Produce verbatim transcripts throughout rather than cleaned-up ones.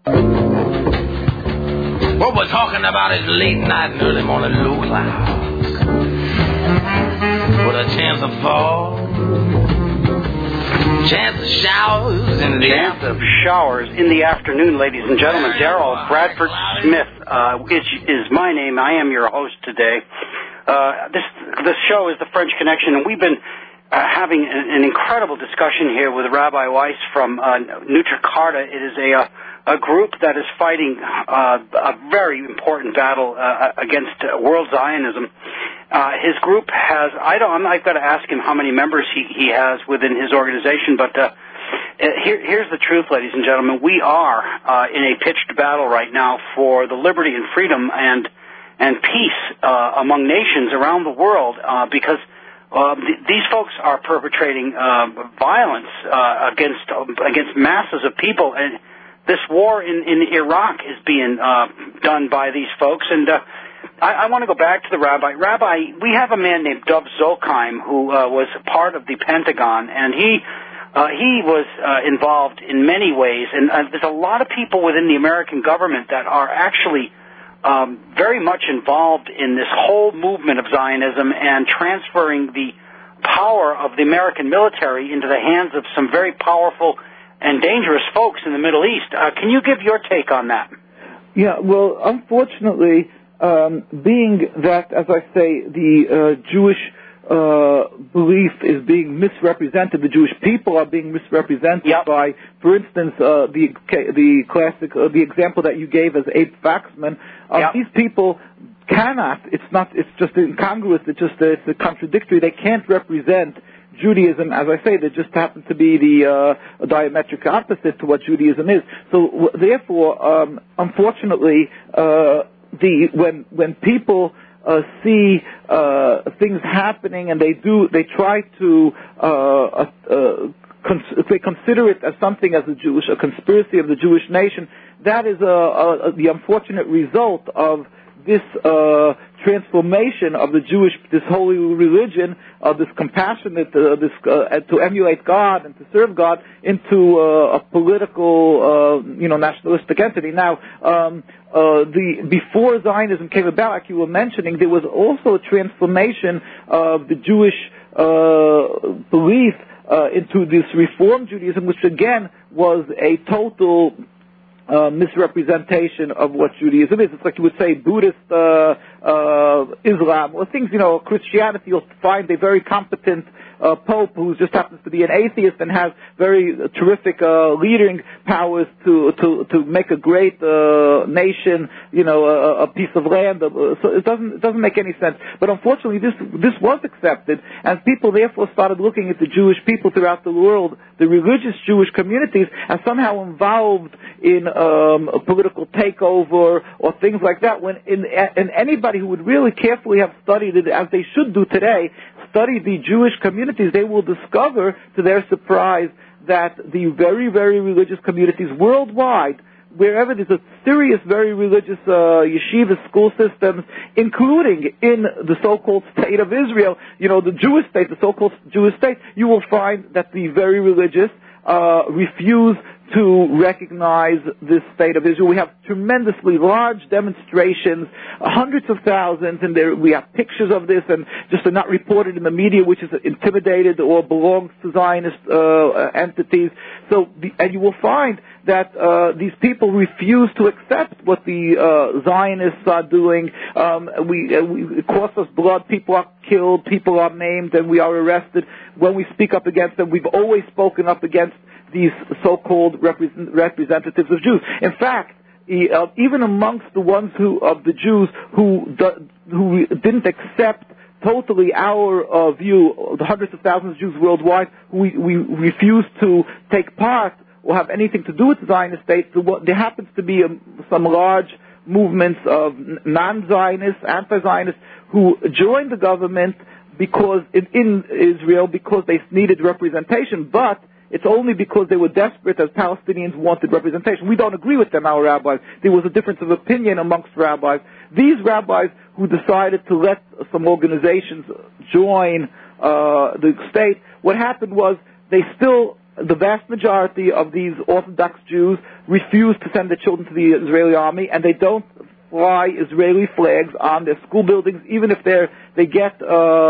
What we're talking about is late night and early morning low clouds with a chance of fall, chance of showers in the chance of showers in the afternoon, ladies and gentlemen. Daryl Bradford Smith uh, is, is my name. I am your host today. Uh, this this show is the French Connection, and we've been uh, having an, an incredible discussion here with Rabbi Weiss from uh, Nutra Carta. It is a uh, a group that is fighting uh, a very important battle uh, against uh, world Zionism. Uh, his group has, I don't, I've got to ask him how many members he, he has within his organization, but uh, here, here's the truth, ladies and gentlemen. We are uh, in a pitched battle right now for the liberty and freedom and and peace uh, among nations around the world uh, because uh, th- these folks are perpetrating uh, violence uh, against uh, against masses of people, and this war in, in Iraq is being uh, done by these folks, and uh, I, I want to go back to the rabbi. Rabbi, we have a man named Dov Zokheim who uh, was part of the Pentagon, and he uh, he was uh, involved in many ways, and uh, there's a lot of people within the American government that are actually um, very much involved in this whole movement of Zionism and transferring the power of the American military into the hands of some very powerful and dangerous folks in the Middle East. Uh, can you give your take on that? Yeah, well, unfortunately, um, being that, as I say, the uh, Jewish uh, belief is being misrepresented, the Jewish people are being misrepresented yep. by, for instance, uh, the the classic, uh, the example that you gave as Abe Faxman. Uh, yep. These people cannot. It's not. It's just incongruous. It's just. It's a contradictory. They can't represent Judaism, as I say, that just happens to be the uh, diametric opposite to what Judaism is. So, w- therefore, um, unfortunately, uh, the when when people uh, see uh, things happening and they do, they try to uh, uh, cons- they consider it as something as a Jewish, a conspiracy of the Jewish nation. That is a, a, a, the unfortunate result of this uh, transformation of the Jewish, this holy religion, of uh, this compassionate, uh, this uh, to emulate God and to serve God, into uh, a political, uh, you know, nationalistic entity. Now, um, uh, the before Zionism came about, like you were mentioning, there was also a transformation of the Jewish uh, belief uh, into this Reform Judaism, which again was a total Uh, misrepresentation of what Judaism is. It's like you would say Buddhist uh, uh, Islam, or things, you know, Christianity. You'll find a very competent uh, Pope who just happens to be an atheist and has very uh, terrific uh, leading powers to to to make a great uh, nation, you know, a, a piece of land. Uh, so it doesn't it doesn't make any sense. But unfortunately, this this was accepted, and people therefore started looking at the Jewish people throughout the world, the religious Jewish communities, as somehow involved in um, a political takeover or things like that. When in, and anybody who would really carefully have studied it, as they should do today, study the Jewish communities, they will discover, to their surprise, that the very, very religious communities worldwide, wherever there's a serious, very religious uh, yeshiva school systems, including in the so-called state of Israel, you know, the Jewish state, the so-called Jewish state, you will find that the very religious uh, refuse to recognize this state of Israel. We have tremendously large demonstrations, hundreds of thousands, and there we have pictures of this, and just are not reported in the media, which is intimidated or belongs to Zionist uh, entities. So, the, and you will find that uh, these people refuse to accept what the uh, Zionists are doing. Um, we, uh, we, it costs us blood. People are killed. People are maimed, and we are arrested. When we speak up against them, we've always spoken up against these so-called represent- representatives of Jews. In fact, e- uh, even amongst the ones who of the Jews who do- who didn't accept totally our uh, view, the hundreds of thousands of Jews worldwide, we, we refuse to take part or have anything to do with the Zionist state. So what, there happens to be um, some large movements of non-Zionists, anti-Zionists, who joined the government because in, in Israel because they needed representation, but it's only because they were desperate as Palestinians wanted representation. We don't agree with them, our rabbis. There was a difference of opinion amongst rabbis. These rabbis who decided to let some organizations join uh, the state, what happened was they still the vast majority of these Orthodox Jews refuse to send their children to the Israeli army, and they don't fly Israeli flags on their school buildings, even if they're they get uh,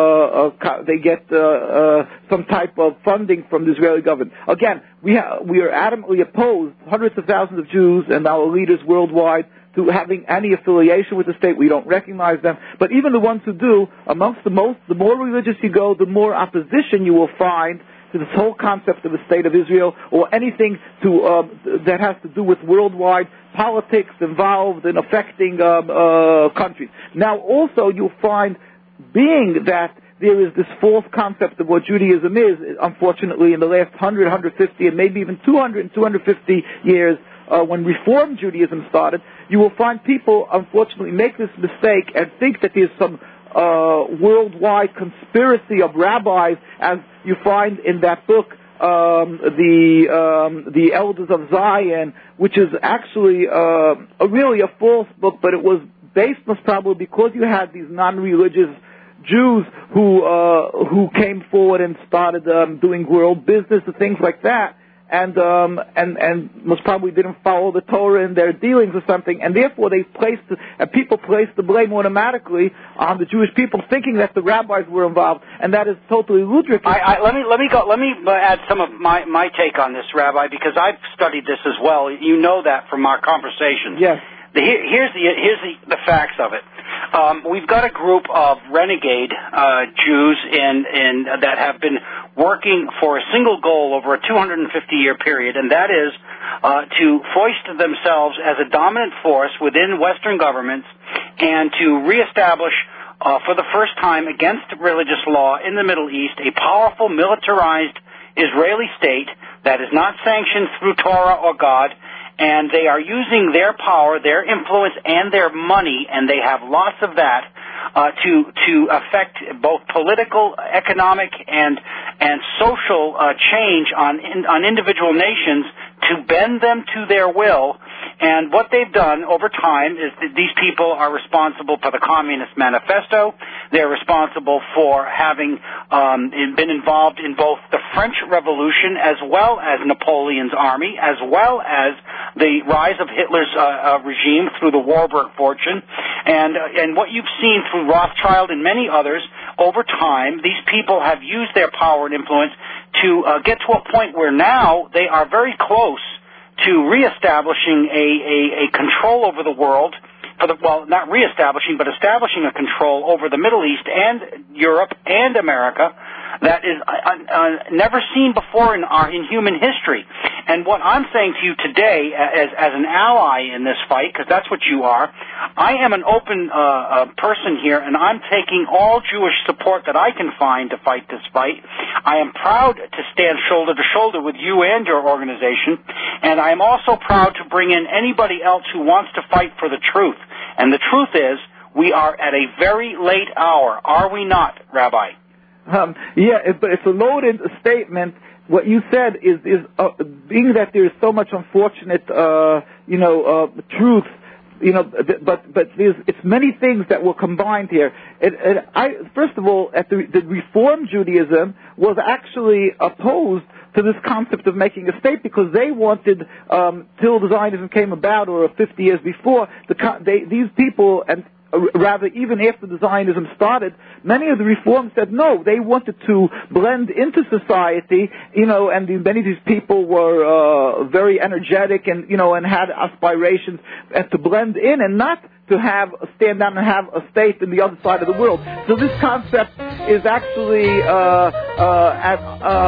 uh, they get uh, uh, some type of funding from the Israeli government. Again, we ha- we are adamantly opposed, hundreds of thousands of Jews and our leaders worldwide, to having any affiliation with the state. We don't recognize them. But even the ones who do, amongst the most, the more religious you go, the more opposition you will find to this whole concept of the state of Israel, or anything to um, that has to do with worldwide politics involved in affecting um, uh, countries. Now, also, you'll find, being that there is this false concept of what Judaism is, unfortunately, in the last one hundred, one hundred fifty, and maybe even two hundred and two hundred fifty years, uh, when Reform Judaism started, you will find people, unfortunately, make this mistake and think that there's some uh, worldwide conspiracy of rabbis, as you find in that book, um, the um, the Elders of Zion, which is actually uh, a, really a false book, but it was based most probably because you had these non-religious Jews who uh, who came forward and started um, doing world business and things like that, and um, and and most probably didn't follow the Torah in their dealings or something, and therefore they placed and people placed the blame automatically on the Jewish people, thinking that the rabbis were involved, and that is totally ludicrous. I, I, let me let me go. Let me add some of my my take on this, Rabbi, because I've studied this as well. You know that from our conversations. Yes. The, here's the here's the, the facts of it. Um, we've got a group of renegade uh, Jews in in that have been working for a single goal over a two hundred fifty year period, and that is uh, to foist themselves as a dominant force within Western governments and to reestablish, uh, for the first time against religious law in the Middle East, a powerful militarized Israeli state that is not sanctioned through Torah or God. And they are using their power, their influence, and their money, and they have lots of that, uh, to to affect both political, economic, and and social uh, change on in, on individual nations to bend them to their will. And what they've done over time is that these people are responsible for the Communist Manifesto. They're responsible for having um, been involved in both the French Revolution as well as Napoleon's army, as well as the rise of Hitler's uh, uh, regime through the Warburg fortune. And, uh, and what you've seen through Rothschild and many others, over time, these people have used their power and influence to uh, get to a point where now they are very close to reestablishing a, a, a control over the world, for the, well, not reestablishing, but establishing a control over the Middle East and Europe and America that is uh, uh, never seen before in our in human history. And what I'm saying to you today, as as an ally in this fight, because that's what you are, I am an open uh, uh, person here, and I'm taking all Jewish support that I can find to fight this fight. I am proud to stand shoulder to shoulder with you and your organization, and I am also proud to bring in anybody else who wants to fight for the truth. And the truth is, we are at a very late hour, are we not, Rabbi? Um, yeah, it, but it's a loaded statement. What you said is, is uh, being that there is so much unfortunate, uh, you know, uh, truth, you know, th- but but there's it's many things that were combined here. It, it, I first of all, at the, the Reform Judaism was actually opposed to this concept of making a state because they wanted, um, till the Zionism came about, or fifty years before, the they, these people and. Rather, even after the Zionism started, many of the reforms said no. They wanted to blend into society, you know, and the, many of these people were uh, very energetic and, you know, and had aspirations and to blend in and not to have stand down and have a state in the other side of the world. So this concept is actually uh, uh, at,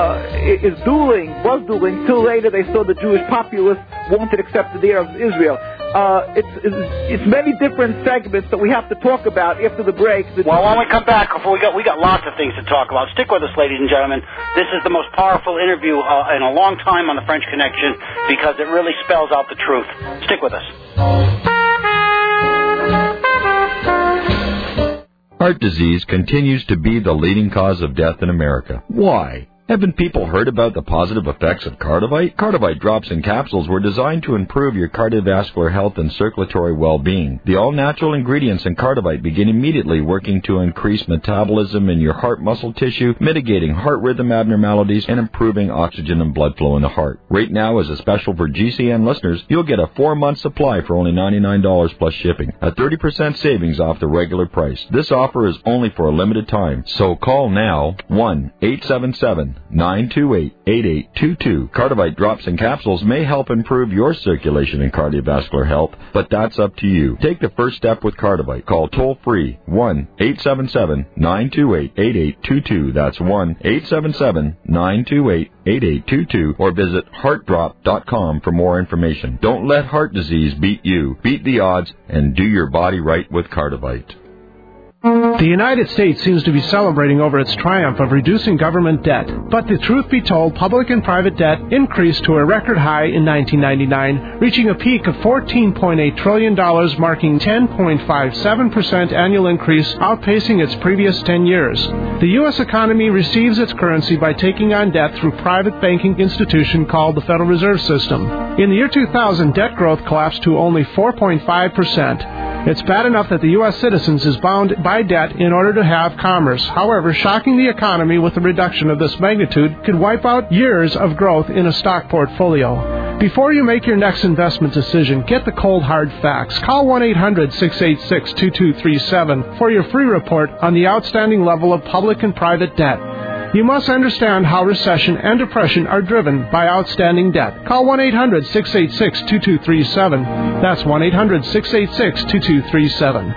uh, is dueling, was dueling till later they saw the Jewish populace wanted to accept the idea of Israel. Uh, it's, it's it's many different segments that we have to talk about after the break. Well, when we come back, before we got we got lots of things to talk about. Stick with us, ladies and gentlemen. This is the most powerful interview uh, in a long time on the French Connection because it really spells out the truth. Stick with us. Heart disease continues to be the leading cause of death in America. Why? Haven't people heard about the positive effects of Cardivite? Cardivite drops and capsules were designed to improve your cardiovascular health and circulatory well-being. The all-natural ingredients in Cardivite begin immediately working to increase metabolism in your heart muscle tissue, mitigating heart rhythm abnormalities, and improving oxygen and blood flow in the heart. Right now, as a special for G C N listeners, you'll get a four-month supply for only ninety-nine dollars plus shipping, a thirty percent savings off the regular price. This offer is only for a limited time, so call now, one eight seven seven, nine two eight, eight eight two two. Cardivite drops and capsules may help improve your circulation and cardiovascular health, but that's up to you. Take the first step with Cardivite. Call toll-free one eight seven seven, nine two eight, eight eight two two. That's one eight seven seven, nine two eight, eight eight two two, or visit heart drop dot com for more information. Don't let heart disease beat you. Beat the odds and do your body right with Cardivite. The United States seems to be celebrating over its triumph of reducing government debt. But the truth be told, public and private debt increased to a record high in nineteen ninety-nine, reaching a peak of fourteen point eight trillion dollars, marking ten point five seven percent annual increase, outpacing its previous ten years. The U S economy receives its currency by taking on debt through a private banking institution called the Federal Reserve System. In the year two thousand, debt growth collapsed to only four point five percent. It's bad enough that the U S citizens is bound by debt in order to have commerce. However, shocking the economy with a reduction of this magnitude could wipe out years of growth in a stock portfolio. Before you make your next investment decision, get the cold hard facts. Call one eight hundred, six eight six, two two three seven for your free report on the outstanding level of public and private debt. You must understand how recession and depression are driven by outstanding debt. Call one eight hundred, six eight six, two two three seven. That's one eight hundred, six eight six, two two three seven.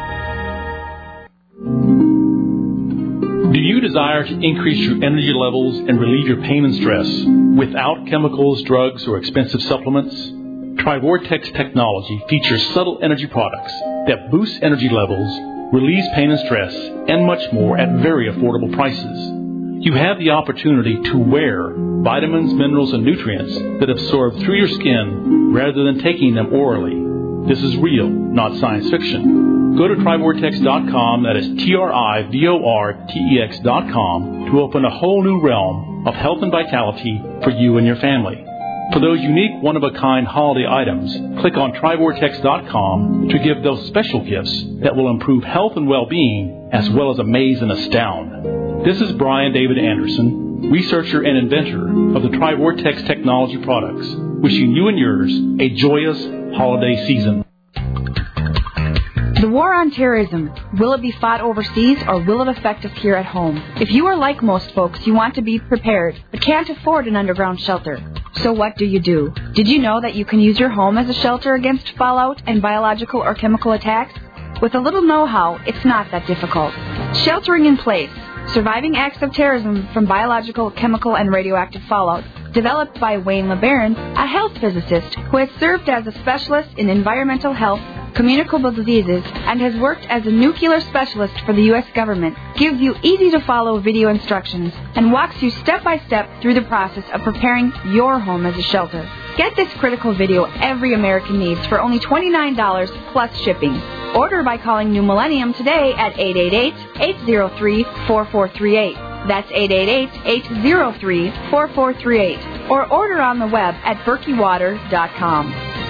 Do you desire to increase your energy levels and relieve your pain and stress without chemicals, drugs, or expensive supplements? Trivortex technology features subtle energy products that boost energy levels, relieves pain and stress, and much more at very affordable prices. You have the opportunity to wear vitamins, minerals, and nutrients that absorb through your skin rather than taking them orally. This is real, not science fiction. Go to Trivortex dot com, that is T R I V O R T E X dot com, to open a whole new realm of health and vitality for you and your family. For those unique, one-of-a-kind holiday items, click on Trivortex dot com to give those special gifts that will improve health and well-being as well as amaze and astound. This is Brian David Anderson, researcher and inventor of the Trivortex technology products, wishing you and yours a joyous holiday season. The war on terrorism, will it be fought overseas or will it affect us here at home? If you are like most folks, you want to be prepared, but can't afford an underground shelter. So what do you do? Did you know that you can use your home as a shelter against fallout and biological or chemical attacks? With a little know-how, it's not that difficult. Sheltering in place, surviving acts of terrorism from biological, chemical, and radioactive fallout, developed by Wayne LeBaron, a health physicist who has served as a specialist in environmental health, communicable diseases, and has worked as a nuclear specialist for the U S government, gives you easy-to-follow video instructions and walks you step-by-step through the process of preparing your home as a shelter. Get this critical video every American needs for only twenty-nine dollars plus shipping. Order by calling New Millennium today at eight eight eight, eight zero three, four four three eight. That's eight eight eight, eight zero three, four four three eight. Or order on the web at berkey water dot com.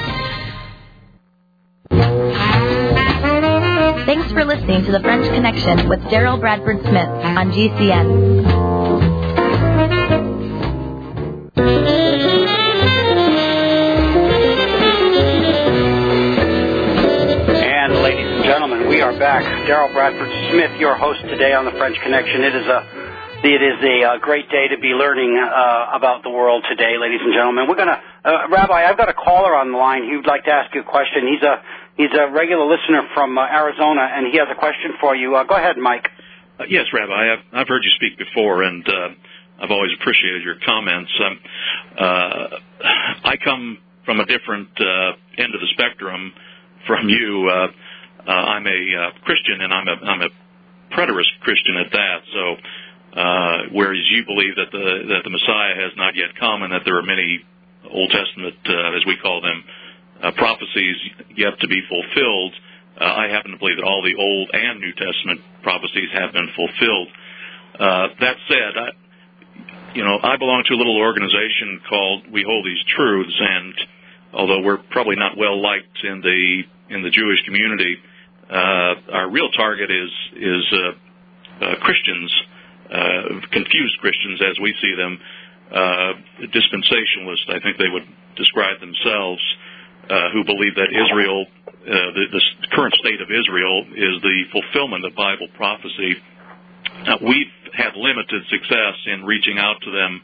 Thanks for listening to The French Connection with Daryl Bradford Smith on G C N. And ladies and gentlemen, we are back. Daryl Bradford Smith, your host today on The French Connection. It is a It is a uh, great day to be learning uh, about the world today, ladies and gentlemen. We're gonna, uh, Rabbi, I've got a caller on the line. He would like to ask you a question. He's a he's a regular listener from uh, Arizona, and he has a question for you. Uh, go ahead, Mike. Uh, yes, Rabbi. I've, I've heard you speak before, and uh, I've always appreciated your comments. Um, uh, I come from a different uh, end of the spectrum from you. Uh, uh, I'm a uh, Christian, and I'm a I'm a preterist Christian at that. So. Uh, whereas you believe that the that the Messiah has not yet come, and that there are many Old Testament, uh, as we call them, uh, prophecies yet to be fulfilled, uh, I happen to believe that all the Old and New Testament prophecies have been fulfilled. Uh, that said, I, you know, I belong to a little organization called We Hold These Truths, and although we're probably not well liked in the in the Jewish community, uh, our real target is is uh, uh, Christians, uh, confused Christians as we see them, uh, dispensationalists, I think they would describe themselves, uh, who believe that Israel, uh, the, the current state of Israel, is the fulfillment of Bible prophecy. Uh, we've had limited success in reaching out to them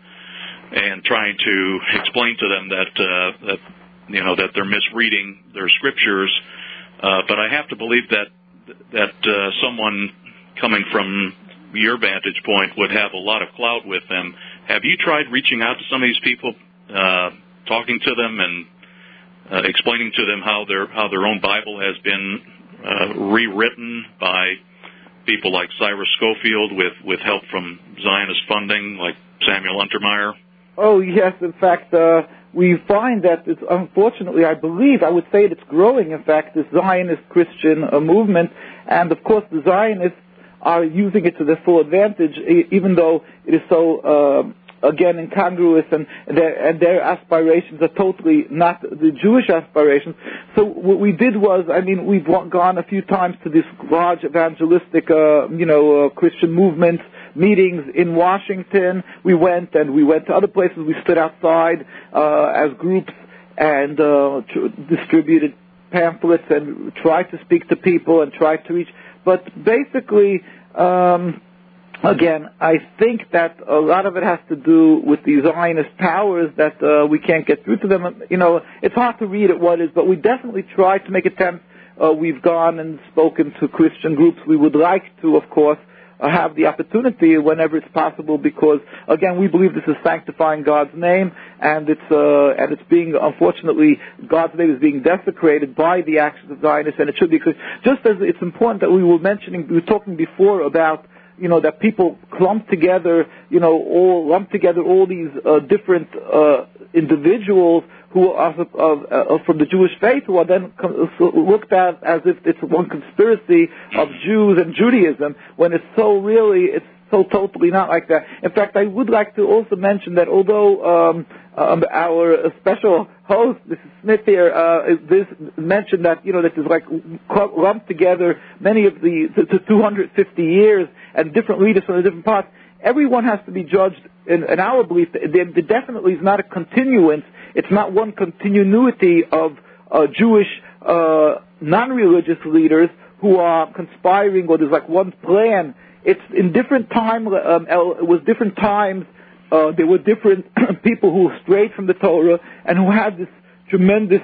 and trying to explain to them that uh, that you know that they're misreading their scriptures. Uh, but I have to believe that that uh, someone coming from your vantage point would have a lot of clout with them. Have you tried reaching out to some of these people, uh, talking to them and uh, explaining to them how their how their own Bible has been uh, rewritten by people like Cyrus Schofield with, with help from Zionist funding, like Samuel Untermeyer? Oh, yes. In fact, uh, we find that it's, unfortunately, I believe, I would say it's growing, in fact, this Zionist Christian uh, movement. And, of course, the Zionists are using it to their full advantage, even though it is so, uh, again, incongruous, and their, and their aspirations are totally not the Jewish aspirations. So what we did was, I mean, we've gone a few times to this large evangelistic, uh, you know, uh, Christian movement meetings in Washington. We went, and we went to other places. We stood outside uh, as groups and uh, tr- distributed pamphlets and tried to speak to people and tried to reach. But basically, um, again, I think that a lot of it has to do with the Zionist powers that uh, we can't get through to them. You know, it's hard to read at what is, but we definitely try to make attempts. Uh, we've gone and spoken to Christian groups. We would like to, of course, uh, have the opportunity whenever it's possible, because, again, we believe this is sanctifying God's name, and it's uh, and it's being, unfortunately, God's name is being desecrated by the actions of Zionists, and it should be. Just as it's important that we were mentioning, we were talking before about, you know, that people clump together, you know, all lump together all these uh, different uh, individuals who are uh, uh, from the Jewish faith, who are then looked at as if it's one conspiracy of Jews and Judaism, when it's so really, it's so totally not like that. In fact, I would like to also mention that although um, um, our special host, Missus Smith here, uh, this mentioned that, you know, that is like lumped together many of the, the two hundred fifty years and different leaders from the different parts, everyone has to be judged in, in our belief. There definitely is not a continuance. It's not one continuity of uh, Jewish uh, non-religious leaders who are conspiring, or there's like one plan. It's in different time. Um, it was different times. Uh, there were different people who strayed from the Torah and who had this tremendous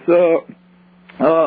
uh, uh,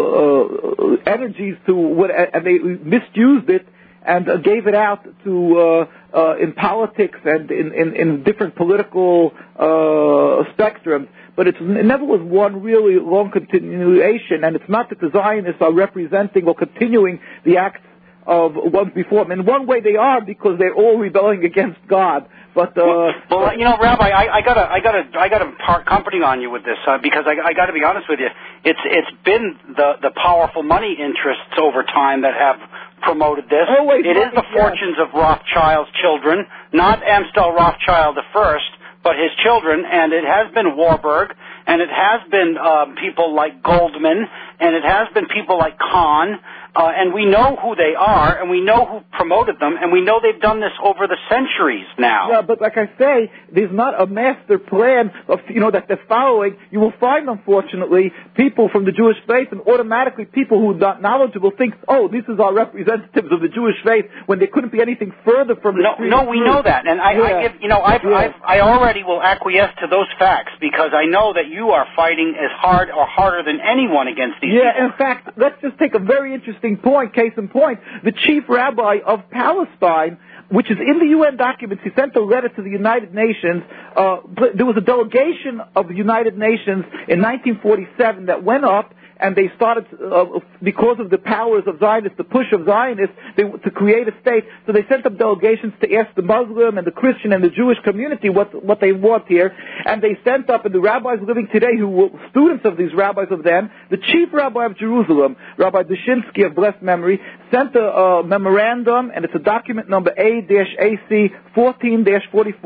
uh, energies to what, and they misused it and uh, gave it out to uh, uh, in politics and in, in, in different political uh, spectrums. But it's, it never was one really long continuation, and it's not that the Zionists are representing or continuing the acts of ones before them. In one way they are, because they're all rebelling against God. But uh, well, well, you know, Rabbi, I, I gotta, I gotta, I gotta part company on you with this uh, because I, I gotta be honest with you. It's, it's been the, the powerful money interests over time that have promoted this. Always it is the yes. fortunes of Rothschild's children, not Amstel Rothschild the first, but his children, and it has been Warburg, and it has been uh, people like Goldman, and it has been people like Kahn. Uh, and we know who they are, and we know who promoted them, and we know they've done this over the centuries now. Yeah, but like I say, there's not a master plan of, you know, that they're following. You will find, unfortunately, people from the Jewish faith, and automatically people who are not knowledgeable think, oh, this is our representatives of the Jewish faith, when they couldn't be anything further from the No, no, we know that, and I, yeah. I give, you know, I've, yeah. I've, I already will acquiesce to those facts because I know that you are fighting as hard or harder than anyone against these yeah, people. in fact, let's just take a very interesting point, case in point. The chief rabbi of Palestine, which is in the U N documents, he sent a letter to the United Nations. Uh, there was a delegation of the United Nations in nineteen forty-seven that went up, and they started, uh, because of the powers of Zionists, the push of Zionists, they, to create a state. So they sent up delegations to ask the Muslim and the Christian and the Jewish community what what they want here. And they sent up, and the rabbis living today, who were students of these rabbis of them, the chief rabbi of Jerusalem, Rabbi Dushinsky of blessed memory, sent a, a memorandum, and it's a document number A A C fourteen forty-four,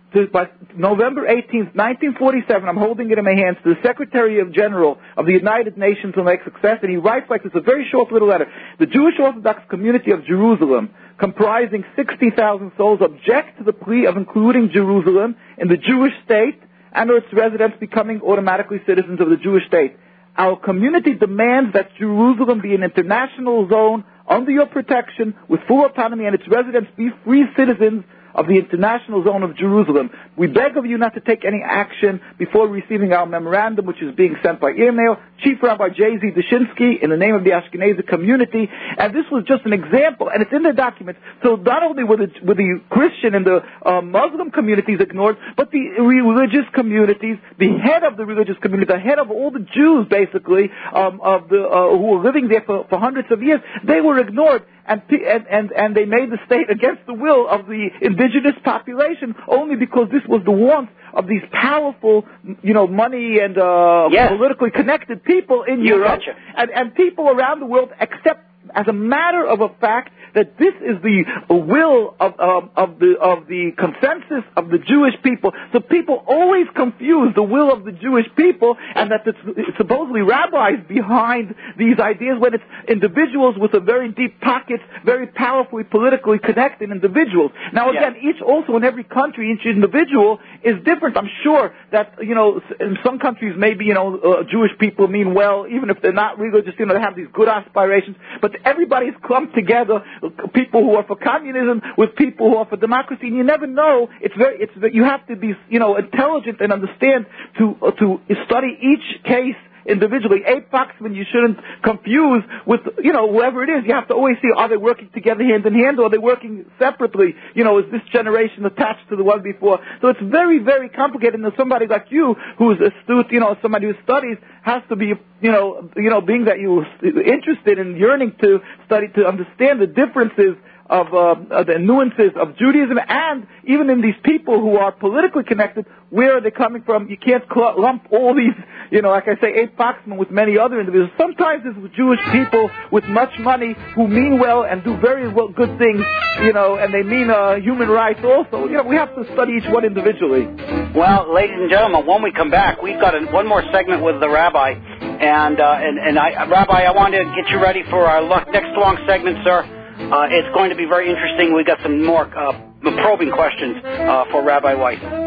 to, by November eighteenth, nineteen forty-seven, I'm holding it in my hands, to the Secretary of General of the United Nations on Lake Success, and he writes like this, a very short little letter. The Jewish Orthodox community of Jerusalem, comprising sixty thousand souls, object to the plea of including Jerusalem in the Jewish state and or its residents becoming automatically citizens of the Jewish state. Our community demands that Jerusalem be an international zone under your protection with full autonomy and its residents be free citizens of the international zone of Jerusalem. We beg of you not to take any action before receiving our memorandum, which is being sent by email. Chief Rabbi J Z Dushinsky, in the name of the Ashkenazi community. And this was just an example, and it's in the documents. So not only were the, were the Christian and the uh, Muslim communities ignored, but the religious communities, the head of the religious community, the head of all the Jews, basically, um, of the uh, who were living there for, for hundreds of years, they were ignored. And, and and and they made the state against the will of the indigenous population, only because this was the want of these powerful, you know, money and uh, yes. politically connected people in You Europe, betcha. and, and people around the world accept as a matter of a fact that this is the will of um, of the of the consensus of the Jewish people. So people always confuse the will of the Jewish people and that it's, it's supposedly rabbis behind these ideas when it's individuals with a very deep pockets, very powerfully politically connected individuals. Now again, yeah. each also in every country, each individual is different. I'm sure that, you know, in some countries maybe, you know, uh, Jewish people mean well, even if they're not religious, you know, they have these good aspirations, but everybody's come together, people who are for communism with people who are for democracy, and you never know. It's very, it's you have to be, you know, intelligent and understand to uh, to study each case individually. Abe Foxman, you shouldn't confuse with, you know, whoever it is. You have to always see, are they working together hand in hand, or are they working separately? You know, is this generation attached to the one before? So it's very, very complicated. And somebody like you, who's astute, you know, somebody who studies, has to be, you know, you know, being that you're interested and yearning to study, to understand the differences of uh, the nuances of Judaism, and even in these people who are politically connected, where are they coming from? You can't cl- lump all these, you know, like I say, Abe Foxman with many other individuals. Sometimes it's with Jewish people with much money who mean well and do very well, good things, you know, and they mean uh, human rights also. You know, we have to study each one individually. Well, ladies and gentlemen, when we come back, we've got a, one more segment with the Rabbi, and uh, and, and I, Rabbi, I want to get you ready for our next long segment, sir. Uh, it's going to be very interesting. We've got some more uh, probing questions uh, for Rabbi Weiss.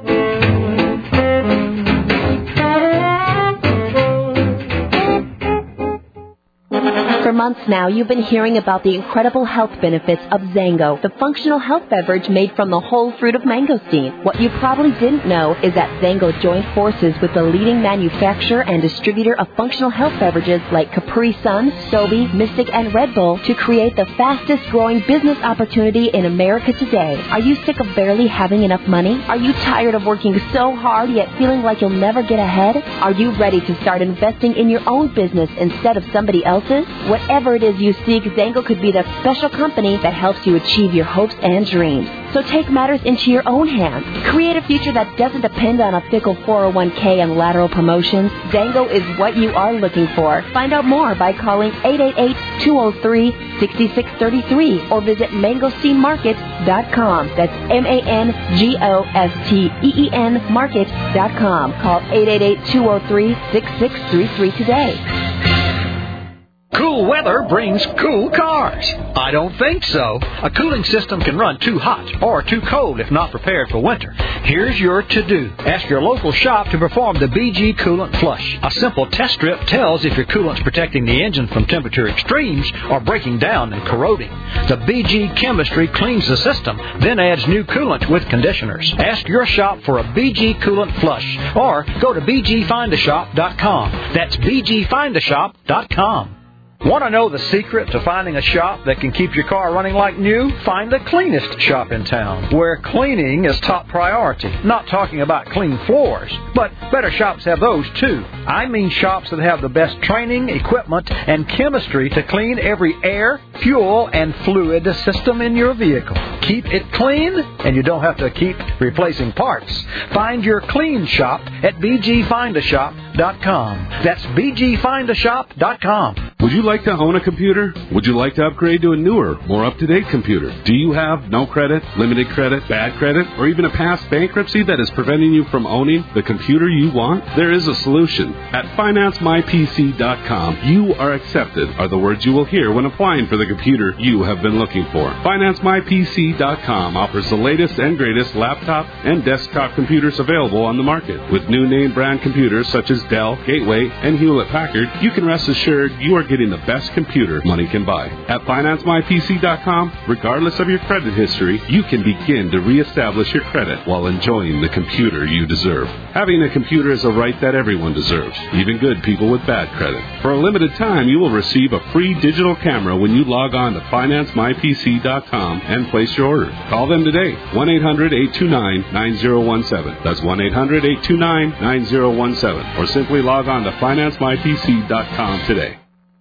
For months now, you've been hearing about the incredible health benefits of Zango, the functional health beverage made from the whole fruit of mangosteen. What you probably didn't know is that Zango joined forces with the leading manufacturer and distributor of functional health beverages like Capri Sun, Sobe, Mystic, and Red Bull to create the fastest growing business opportunity in America today. Are you sick of barely having enough money? Are you tired of working so hard yet feeling like you'll never get ahead? Are you ready to start investing in your own business instead of somebody else's? Whatever it is you seek, Zango could be that special company that helps you achieve your hopes and dreams. So take matters into your own hands. Create a future that doesn't depend on a fickle four oh one k and lateral promotions. Zango is what you are looking for. Find out more by calling eight eight eight, two oh three, six six three three or visit mangosteen market dot com. That's M A N G O S T E E N market dot com. Call eight eight eight, two oh three, six six three three today. Cool weather brings cool cars. I don't think so. A cooling system can run too hot or too cold if not prepared for winter. Here's your to-do. Ask your local shop to perform the B G Coolant Flush. A simple test strip tells if your coolant's protecting the engine from temperature extremes or breaking down and corroding. The B G chemistry cleans the system, then adds new coolant with conditioners. Ask your shop for a B G Coolant Flush or go to b g find a shop dot com. That's b g find a shop dot com. Want to know the secret to finding a shop that can keep your car running like new? Find the cleanest shop in town, where cleaning is top priority. Not talking about clean floors, but better shops have those too. I mean shops that have the best training, equipment, and chemistry to clean every air, fuel, and fluid system in your vehicle. Keep it clean, and you don't have to keep replacing parts. Find your clean shop at b g find a shop dot com. That's b g find a shop dot com. Would you like to own a computer? Would you like to upgrade to a newer, more up-to-date computer? Do you have no credit, limited credit, bad credit, or even a past bankruptcy that is preventing you from owning the computer you want? There is a solution. At finance my p c dot com, you are accepted are the words you will hear when applying for the computer you have been looking for. finance my p c dot com offers the latest and greatest laptop and desktop computers available on the market. With new name brand computers such as Dell, Gateway, and Hewlett-Packard, you can rest assured you are getting the best computer money can buy. At finance my p c dot com, regardless of your credit history, you can begin to reestablish your credit while enjoying the computer you deserve. Having a computer is a right that everyone deserves, even good people with bad credit. For a limited time, you will receive a free digital camera when you log on to finance my p c dot com and place your order. Call them today, one eight hundred eight two nine nine zero one seven. That's one eight hundred eight two nine nine zero one seven. Or simply log on to finance my p c dot com today.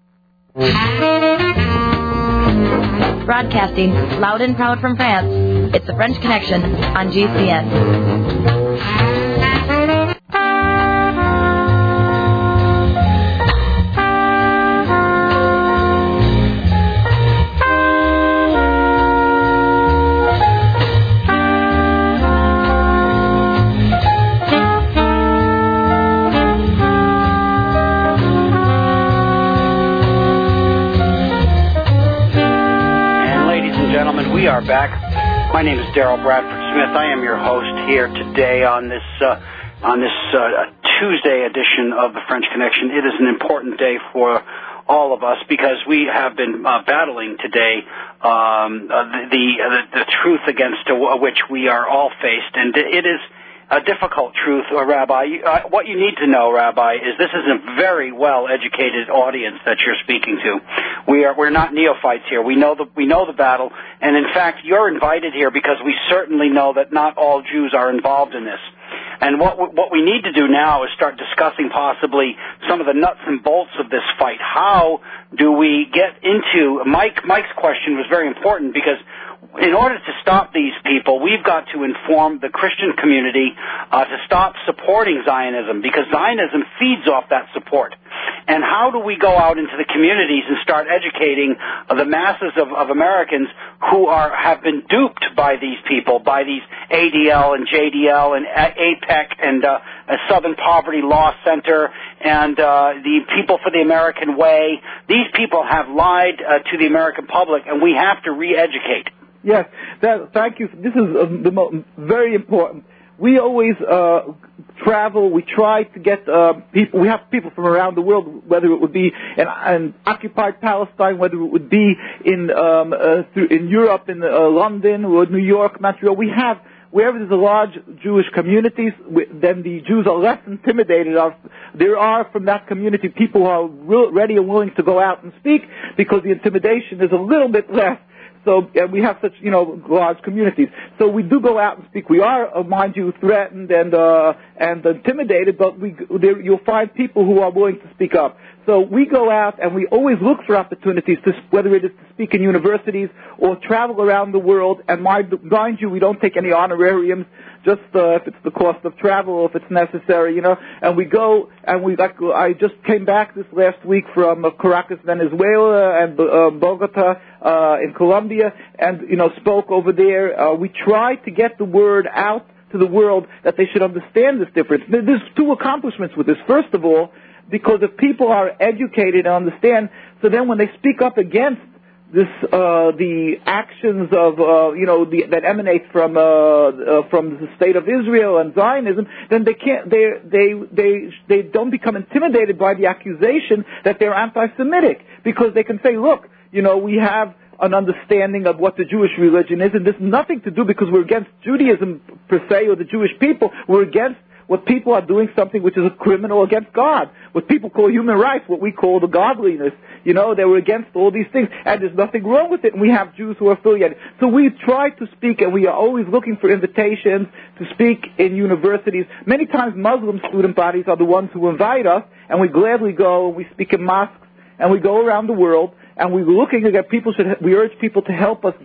Broadcasting loud and proud from France, it's the French Connection on G C N. We are back. My name is Daryl Bradford Smith. I am your host here today on this uh, on this uh, Tuesday edition of the French Connection. It is an important day for all of us because we have been uh, battling today um, uh, the, the the truth against uh, which we are all faced, and it is a difficult truth, uh, Rabbi. Uh, what you need to know, Rabbi, is this is a very well-educated audience that you're speaking to. We are we're not neophytes here. We know the we know the battle, and in fact, you're invited here because we certainly know that not all Jews are involved in this. And what what we need to do now is start discussing possibly some of the nuts and bolts of this fight. How do we get into Mike? Mike's question was very important because in order to stop these people, we've got to inform the Christian community uh, to stop supporting Zionism because Zionism feeds off that support. And how do we go out into the communities and start educating uh, the masses of, of Americans who are have been duped by these people, by these A D L and J D L and A P E C and uh, Southern Poverty Law Center and uh, the People for the American Way? These people have lied uh, to the American public, and we have to re-educate. Yes, that, thank you. This is uh, the mo- very important. We always uh, travel. We try to get uh, people. We have people from around the world, whether it would be in, in occupied Palestine, whether it would be in um, uh, through, in Europe, in uh, London, or New York, Montreal. We have wherever there's a large Jewish communities, then the Jews are less intimidated. There are from that community people who are ready and willing to go out and speak because the intimidation is a little bit less. So uh, we have such, you know, large communities. So we do go out and speak. We are, uh, mind you, threatened and uh, and intimidated, but we there, you'll find people who are willing to speak up. So we go out and we always look for opportunities, to, whether it is to speak in universities or travel around the world. And mind, mind you, we don't take any honorariums, just uh, if it's the cost of travel or if it's necessary, you know. And we go and we like I just came back this last week from uh, Caracas, Venezuela, and uh, Bogota uh, in Colombia, and you know spoke over there. Uh, we try to get the word out to the world that they should understand this difference. There's two accomplishments with this. First of all, because if people are educated and understand, so then when they speak up against this, uh, the actions of, uh, you know, the, that emanate from, uh, uh, from the state of Israel and Zionism, then they can't, they, they, they, they don't become intimidated by the accusation that they're anti-Semitic, because they can say, look, you know, we have an understanding of what the Jewish religion is, and there's nothing to do because we're against Judaism per se or the Jewish people. We're against what people are doing something which is a criminal against God. What people call human rights, what we call the godliness. You know, they were against all these things, and there's nothing wrong with it, and we have Jews who are affiliated. So we try to speak, and we are always looking for invitations to speak in universities. Many times Muslim student bodies are the ones who invite us, and we gladly go, and we speak in mosques, and we go around the world, and we're looking to get people should, we urge people to help us get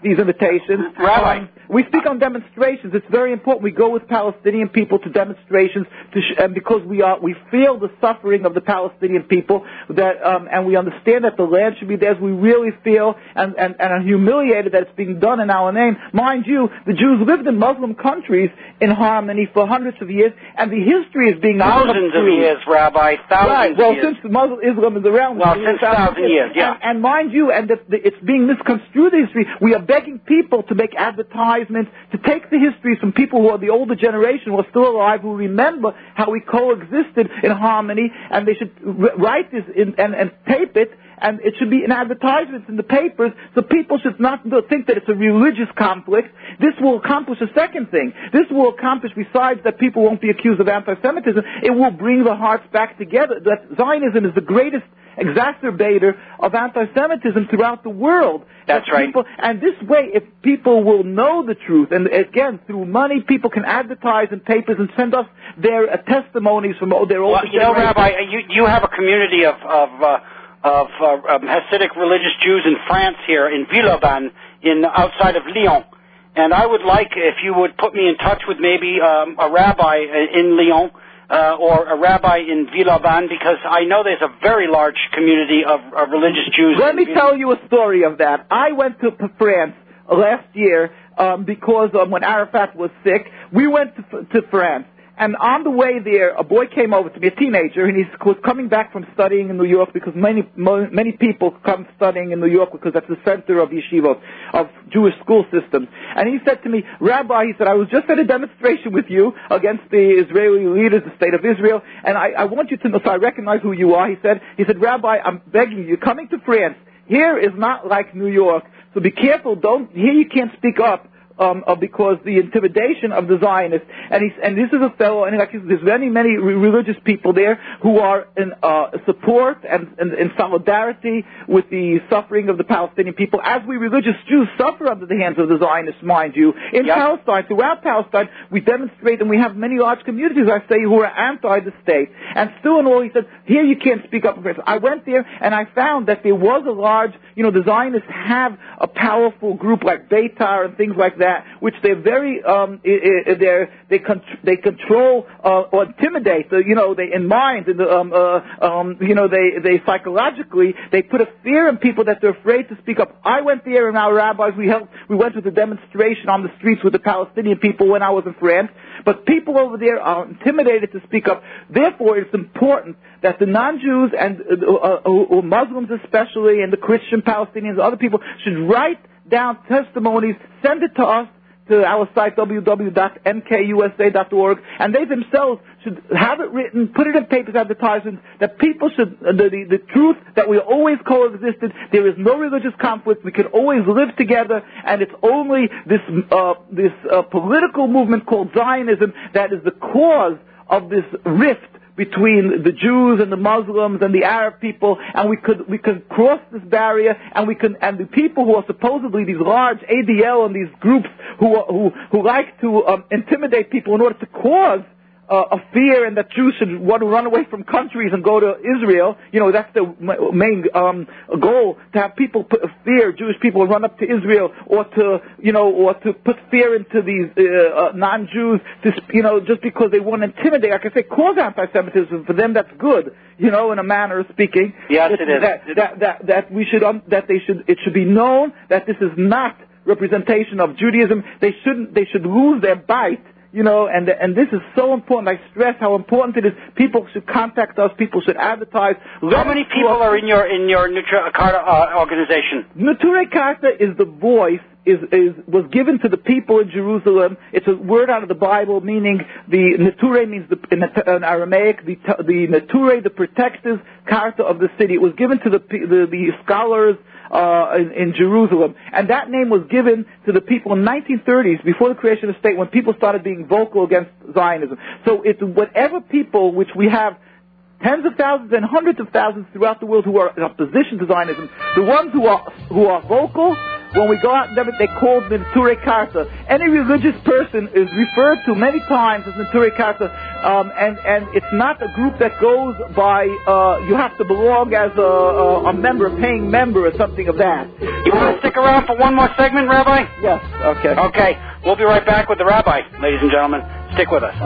these invitations. Rabbi. Um, we speak on demonstrations. It's very important. We go with Palestinian people to demonstrations, to sh- and because we are, we feel the suffering of the Palestinian people, that um, and we understand that the land should be theirs. We really feel and, and, and are humiliated that it's being done in our name. Mind you, the Jews lived in Muslim countries in harmony for hundreds of years, and the history is being thousands of years, Rabbi. Thousands right. Well, of years. since Muslim Islam is around, well, since thousand years, yeah. And, and mind you, and the, the, it's being misconstrued the history. We are begging people to make advertisements, to take the history from people who are the older generation, who are still alive, who remember how we coexisted in harmony, and they should r- write this in, and, and tape it, and it should be in advertisements in the papers, so people should not think that it's a religious conflict. This will accomplish a second thing. This will accomplish, besides that people won't be accused of anti-Semitism, it will bring the hearts back together. That Zionism is the greatest exacerbator of anti-Semitism throughout the world. That's that right. People, and this way, if people will know the truth, and again, through money, people can advertise in papers and send us their uh, testimonies from oh, their old Well, you know, Rabbi, you, you have a community of, of uh, of uh, um, Hasidic religious Jews in France here, in Villeurbanne, in outside of Lyon. And I would like, if you would put me in touch with maybe um, a rabbi in Lyon, uh, or a rabbi in Villeurbanne, because I know there's a very large community of, of religious Jews. Let me tell you a story of that. I went to France last year um, because um, when Arafat was sick, we went to, to France. And on the way there, a boy came over to me, a teenager, and he was coming back from studying in New York, because many many people come studying in New York because that's the center of yeshivot, of Jewish school systems. And he said to me, Rabbi, he said, I was just at a demonstration with you against the Israeli leaders, the state of Israel, and I, I want you to know, so I recognize who you are. He said, he said, Rabbi, I'm begging you, you're coming to France. Here is not like New York, so be careful. Don't here you can't speak up. Um, uh, because the intimidation of the Zionists, and he's, and this is a fellow, and like there's many, many re- religious people there who are in uh, support and in solidarity with the suffering of the Palestinian people, as we religious Jews suffer under the hands of the Zionists, mind you. In yep. Palestine, throughout Palestine, we demonstrate, and we have many large communities, I say, who are anti the state. And still in all, he said, here you can't speak up. I went there, and I found that there was a large, you know, the Zionists have a powerful group like Beitar and things like that, which they're very, um, they're, they con- they control uh, or intimidate. The, you know, they in mind, in the, um, uh, um, you know, they they psychologically they put a fear in people that they're afraid to speak up. I went there, and our rabbis we helped. We went to the demonstration on the streets with the Palestinian people when I was in France. But people over there are intimidated to speak up. Therefore, it's important that the non-Jews and uh, uh, uh, Muslims especially, and the Christian Palestinians, other people should write down testimonies, send it to us, to our site, w w w dot m k u s a dot org, and they themselves should have it written, put it in papers, advertisements, that people should, uh, the, the, the truth that we always coexisted, there is no religious conflict, we can always live together, and it's only this, uh, this uh, political movement called Zionism that is the cause of this rift between the Jews and the Muslims and the Arab people, and we could we could cross this barrier, and we can and the people who are supposedly these large A D L and these groups who are, who who like to um, intimidate people in order to cause uh, a fear, and that Jews should want to run away from countries and go to Israel. You know, that's the main um, goal, to have people put fear, Jewish people run up to Israel, or to, you know, or to put fear into these uh, uh, non-Jews, to, you know, just because they want to intimidate. Like I say, cause anti-Semitism. For them, that's good, you know, in a manner of speaking. Yes, it is. That, that, that, that we should, um, that they should, it should be known that this is not representation of Judaism. They shouldn't, they should lose their bite. You know, and and this is so important. I stress how important it is. People should contact us. People should advertise. How many people are in your in your Neturei Karta uh, organization? Neturei Karta is the voice. Is is was given to the people in Jerusalem. It's a word out of the Bible, meaning the Neturei means the, in, in Aramaic the the Neturei, the protectors, Karta of the city. It was given to the the, the scholars. Uh, in, in Jerusalem. And that name was given to the people in the nineteen thirties, before the creation of the state, when people started being vocal against Zionism. So it's whatever people, which we have tens of thousands and hundreds of thousands throughout the world who are in opposition to Zionism, the ones who are who are vocal, when we go out in David, they called the Neturei Karta. Any religious person is referred to many times as Neturei Karta, um, and, and it's not a group that goes by, uh, you have to belong as a, a, a member, a paying member or something of that. You want to stick around for one more segment, Rabbi? Yes, okay. Okay, we'll be right back with the Rabbi, ladies and gentlemen. Stick with us.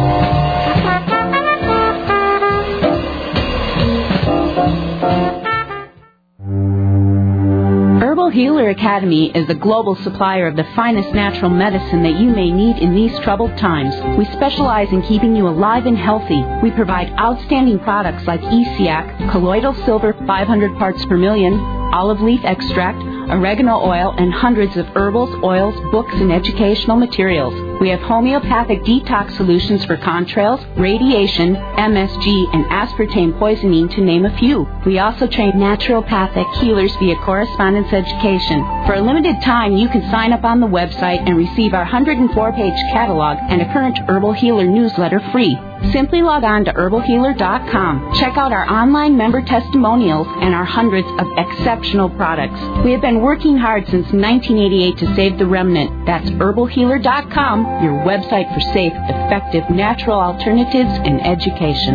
Herbal Healer Academy is the global supplier of the finest natural medicine that you may need in these troubled times. We specialize in keeping you alive and healthy. We provide outstanding products like E C A C, colloidal silver five hundred parts per million, olive leaf extract, oregano oil, and hundreds of herbals, oils, books, and educational materials. We have homeopathic detox solutions for contrails, radiation, M S G, and aspartame poisoning, to name a few. We also train naturopathic healers via correspondence education. For a limited time, you can sign up on the website and receive our one hundred four page catalog and a current Herbal Healer newsletter free. Simply log on to herbal healer dot com. Check out our online member testimonials and our hundreds of exceptional products. We have been working hard since nineteen eighty-eight to save the remnant. That's herbal healer dot com, your website for safe, effective, natural alternatives and education.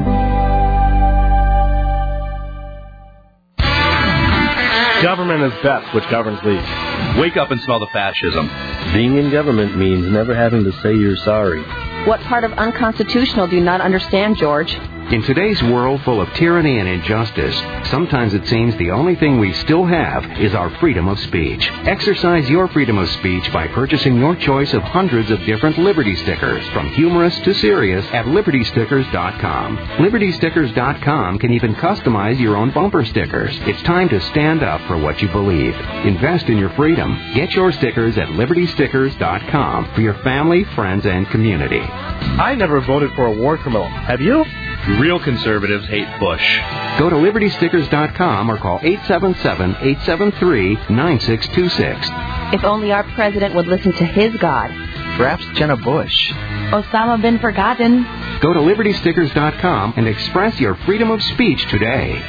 Government is best, which governs least. Wake up and smell the fascism. Being in government means never having to say you're sorry. What part of unconstitutional do you not understand, George? In today's world full of tyranny and injustice, sometimes it seems the only thing we still have is our freedom of speech. Exercise your freedom of speech by purchasing your choice of hundreds of different Liberty stickers, from humorous to serious, at liberty stickers dot com. liberty stickers dot com can even customize your own bumper stickers. It's time to stand up for what you believe. Invest in your freedom. Get your stickers at liberty stickers dot com for your family, friends, and community. I never voted for a war criminal. Have you? Real conservatives hate Bush. Go to liberty stickers dot com or call eight seven seven, eight seven three, nine six two six. If only our president would listen to his God. Perhaps Jenna Bush. Osama bin Forgotten. Go to liberty stickers dot com and express your freedom of speech today.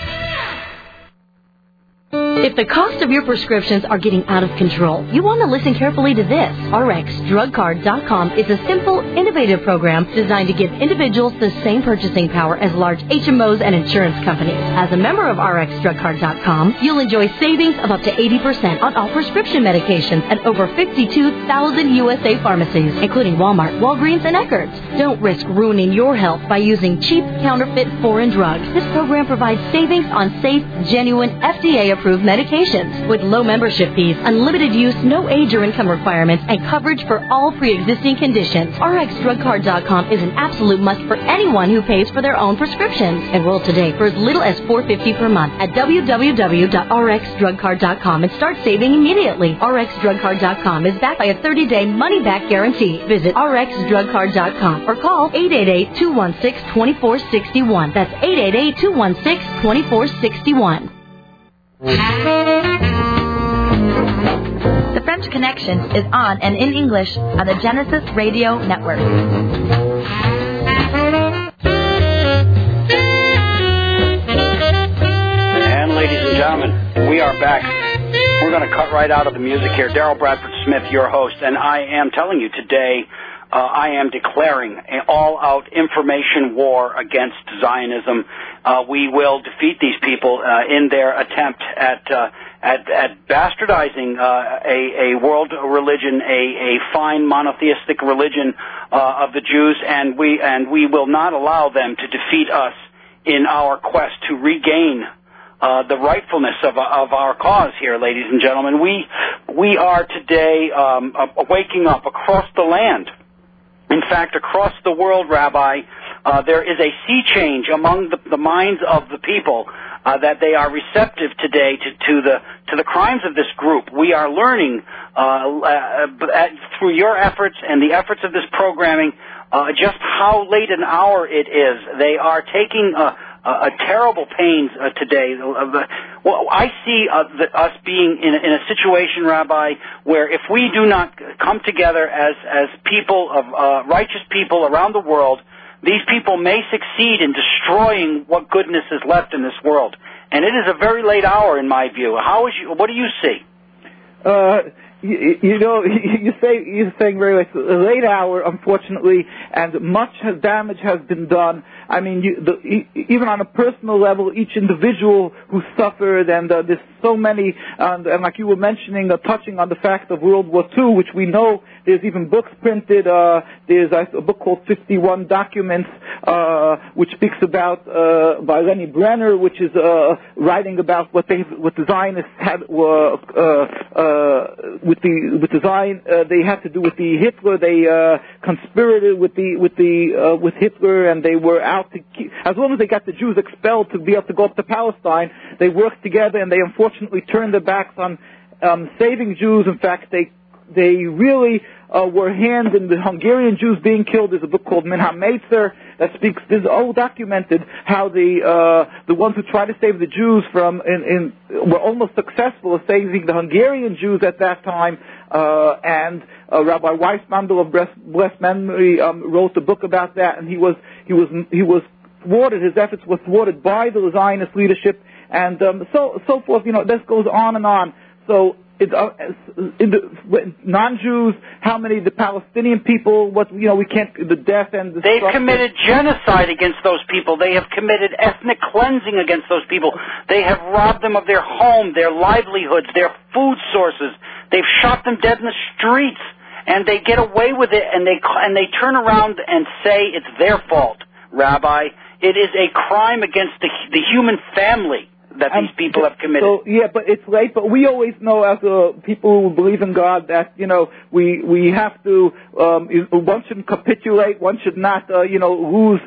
If the cost of your prescriptions are getting out of control, you want to listen carefully to this. R X drug card dot com is a simple, innovative program designed to give individuals the same purchasing power as large H M Os and insurance companies. As a member of R X drug card dot com, you'll enjoy savings of up to eighty percent on all prescription medications at over fifty-two thousand U S A pharmacies, including Walmart, Walgreens, and Eckerd's. Don't risk ruining your health by using cheap, counterfeit, foreign drugs. This program provides savings on safe, genuine, F D A-approved medications with low membership fees, unlimited use, no age or income requirements, and coverage for all pre-existing conditions. R X drug card dot com is an absolute must for anyone who pays for their own prescriptions. Enroll today for as little as four dollars and fifty cents per month at w w w dot r x drug card dot com and start saving immediately. R X drug card dot com is backed by a thirty-day money-back guarantee. Visit r x drug card dot com or call eight eight eight, two one six, two four six one. That's eight eight eight, two one six, two four six one. The French Connection is on and in English on the Genesis Radio Network. And ladies and gentlemen, we are back. We're going to cut right out of the music here. Daryl Bradford Smith, your host, and I am telling you today, uh, I am declaring an all-out information war against Zionism. Uh, we will defeat these people uh, in their attempt at uh, at, at bastardizing uh, a, a world religion, a, a fine monotheistic religion uh, of the Jews, and we and we will not allow them to defeat us in our quest to regain uh, the rightfulness of of our cause here, ladies and gentlemen. We we are today um, waking up across the land. In fact, across the world, Rabbi, uh, there is a sea change among the, the minds of the people uh, that they are receptive today to, to the to the crimes of this group. We are learning uh, uh, at, through your efforts and the efforts of this programming uh, just how late an hour it is. They are taking a, a, a terrible pains uh, today. Uh, well, I see uh, the, us being in, in a situation, Rabbi, where if we do not come together as as people of uh, righteous people around the world, these people may succeed in destroying what goodness is left in this world. And it is a very late hour, in my view. How is you? What do you see? Uh, you, you know, you say you're saying very late, late hour, unfortunately, and much has, damage has been done. I mean, you, the, even on a personal level, each individual who suffered, and uh, there's so many, and, and like you were mentioning, uh, touching on the fact of World War Two, which we know there's even books printed. Uh, there's a book called fifty-one Documents, uh, which speaks about uh, by Lenny Brenner, which is uh, writing about what they, what the Zionists had, uh, uh, with the with the Zion, uh, they had to do with the Hitler. They uh, conspirated with the with the uh, with Hitler, and they were out to keep, as long as they got the Jews expelled to be able to go up to Palestine. They worked together, and they unfortunately turned their backs on um, saving Jews. In fact, they they really uh, were hand in the Hungarian Jews being killed. There's a book called Min HaMetzer that speaks. This is all documented how the uh, the ones who tried to save the Jews from in, in were almost successful in saving the Hungarian Jews at that time. Uh, and uh, Rabbi Weissmandel of blessed memory um, wrote a book about that, and he was he was he was thwarted. His efforts were thwarted by the Zionist leadership, and um, so so forth. You know, this goes on and on. So. It, uh, in the, non-Jews, how many the Palestinian people? What you know, we can't the death and the they've committed genocide against those people. They have committed ethnic cleansing against those people. They have robbed them of their home, their livelihoods, their food sources. They've shot them dead in the streets, and they get away with it. And they and they turn around and say it's their fault, Rabbi. It is a crime against the the human family that these people have committed. So, yeah, but it's late. But we always know, as uh, people who believe in God, that you know we we have to. Um, one shouldn't capitulate. One should not, uh, you know, lose,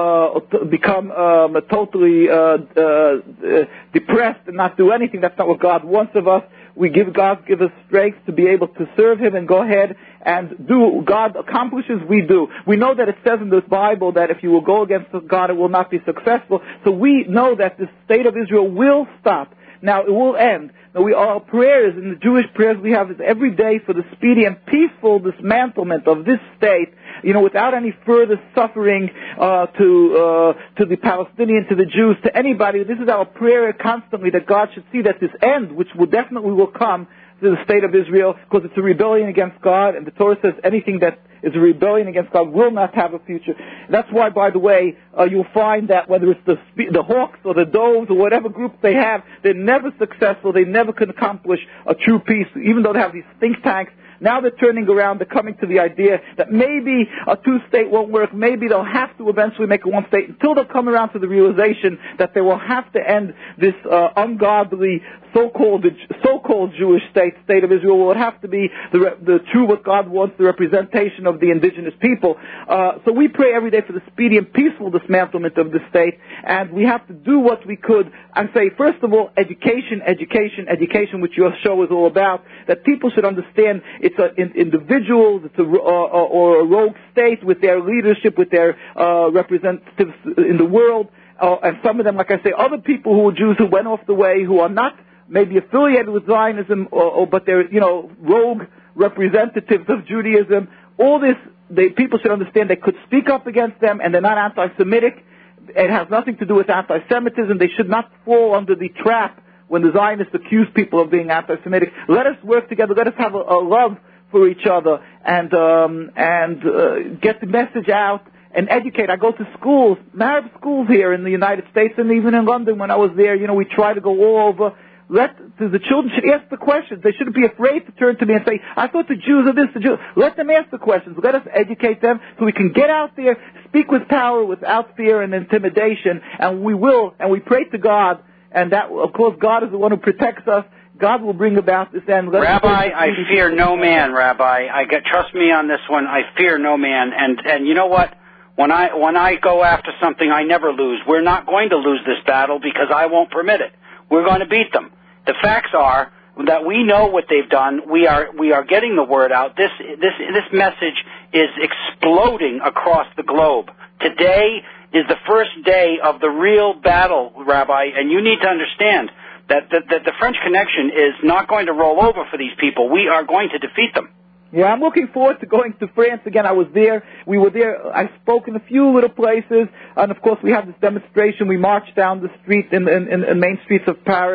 uh, become um, totally uh, uh, depressed and not do anything. That's not what God wants of us. We give God give us strength to be able to serve Him and go ahead and do. God accomplishes, we do. We know that it says in this Bible that if you will go against God, it will not be successful. So we know that the state of Israel will stop. Now it will end. Now we our prayers in the Jewish prayers we have is every day for the speedy and peaceful dismantlement of this state. You know, without any further suffering uh, to uh, to the Palestinians, to the Jews, to anybody. This is our prayer constantly, that God should see that this end, which will definitely will come to the state of Israel, because it's a rebellion against God, and the Torah says anything that is a rebellion against God will not have a future. That's why, by the way, uh, you'll find that whether it's the the Hawks or the Doves or whatever group they have, they're never successful. They never can accomplish a true peace, even though they have these think tanks. Now they're turning around, they're coming to the idea that maybe a two-state won't work, maybe they'll have to eventually make a one-state, until they'll come around to the realization that they will have to end this uh, ungodly so-called so-called Jewish state, state of Israel. Will it have to be the, the true what God wants, the representation of the indigenous people. Uh, so we pray every day for the speedy and peaceful dismantlement of the state, and we have to do what we could and say, first of all, education, education, education, which your show is all about, that people should understand it's a, in, individuals, it's a, uh, or a rogue state with their leadership, with their uh, representatives in the world, uh, and some of them, like I say, other people who are Jews who went off the way, who are not maybe affiliated with Zionism, or, or but they're, you know, rogue representatives of Judaism. All this, they, people should understand they could speak up against them, and they're not anti-Semitic. It has nothing to do with anti-Semitism. They should not fall under the trap when the Zionists accuse people of being anti-Semitic. Let us work together. Let us have a, a love for each other, and um, and uh, get the message out and educate. I go to schools, Arab schools here in the United States, and even in London when I was there. You know, we try to go all over. Let the children should ask the questions. They shouldn't be afraid to turn to me and say, "I thought the Jews are this." The Jews. Let them ask the questions. Let us educate them so we can get out there, speak with power, without fear and intimidation, and we will. And we pray to God, and that, of course, God is the one who protects us. God will bring about this end. Let Rabbi, I fear no man, Rabbi. I get, trust me on this one. I fear no man. And and you know what? When I when I go after something, I never lose. We're not going to lose this battle because I won't permit it. We're going to beat them. The facts are that we know what they've done. We are we are getting the word out. This this this message is exploding across the globe. Today is the first day of the real battle, Rabbi, and you need to understand that the, that the French Connection is not going to roll over for these people. We are going to defeat them. Yeah, I'm looking forward to going to France again. I was there. We were there. I spoke in a few little places, and of course we had this demonstration. We marched down the street in in, in, in main streets of Paris.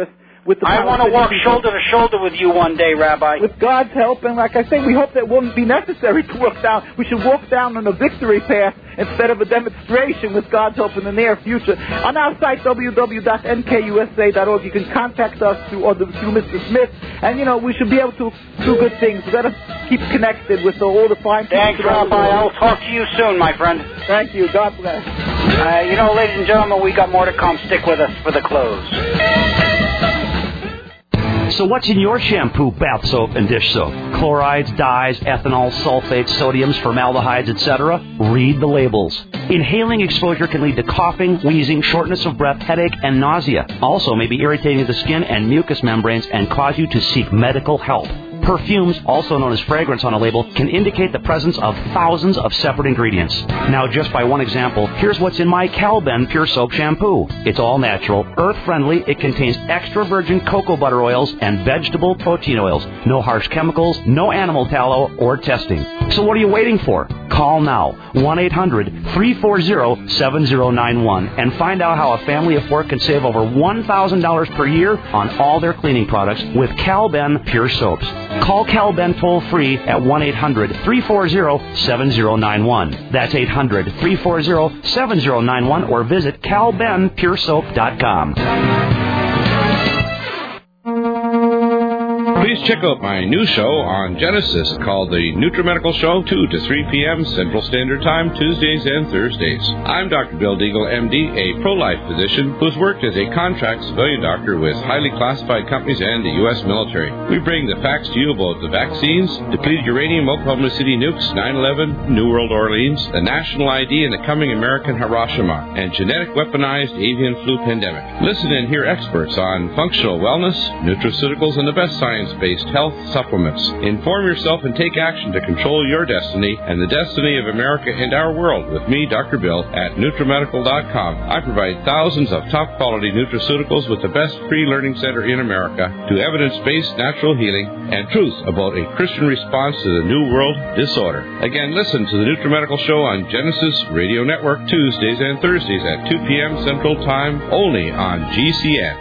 with the I want to walk shoulder to shoulder with you one day, Rabbi. With God's help, and like I say, we hope that it won't be necessary to walk down. We should walk down on a victory path instead of a demonstration with God's help in the near future. On our site, w w w dot n k u s a dot org, you can contact us through, or through Mister Smith, and, you know, we should be able to do good things. Let us keep connected with all the fine people. Thanks, Rabbi. I'll talk to you soon, my friend. Thank you. God bless. Uh, you know, ladies and gentlemen, we got more to come. Stick with us for the close. So what's in your shampoo, bath soap, and dish soap? Chlorides, dyes, ethanol, sulfates, sodiums, formaldehydes, et cetera? Read the labels. Inhaling exposure can lead to coughing, wheezing, shortness of breath, headache, and nausea. Also may be irritating to the skin and mucous membranes and cause you to seek medical help. Perfumes, also known as fragrance on a label, can indicate the presence of thousands of separate ingredients. Now, just by one example, here's what's in my Calben Pure Soap Shampoo. It's all natural, earth-friendly, it contains extra virgin cocoa butter oils and vegetable protein oils. No harsh chemicals, no animal tallow, or testing. So what are you waiting for? Call now, one eight hundred three four zero seven zero nine one, and find out how a family of four can save over one thousand dollars per year on all their cleaning products with Calben Pure Soaps. Call Calben toll-free at one eight hundred three four zero seven zero nine one. That's eight hundred three four zero seven zero nine one, or visit cal ben pure soap dot com. Please check out my new show on Genesis called The NutriMedical Show, two to three p.m. Central Standard Time, Tuesdays and Thursdays. I'm Doctor Bill Deagle, M D, a pro-life physician who's worked as a contract civilian doctor with highly classified companies and the U S military. We bring the facts to you about the vaccines, depleted uranium, Oklahoma City nukes, nine eleven, New World Orleans, the national I D and the coming American Hiroshima, and genetic weaponized avian flu pandemic. Listen and hear experts on functional wellness, nutraceuticals, and the best science based health supplements. Inform yourself and take action to control your destiny and the destiny of America and our world with me, Doctor Bill, at NutriMedical dot com. I provide thousands of top-quality nutraceuticals with the best free learning center in America to evidence-based natural healing and truth about a Christian response to the New World disorder. Again, listen to the NutriMedical Show on Genesis Radio Network Tuesdays and Thursdays at two p.m. Central Time, only on G C N.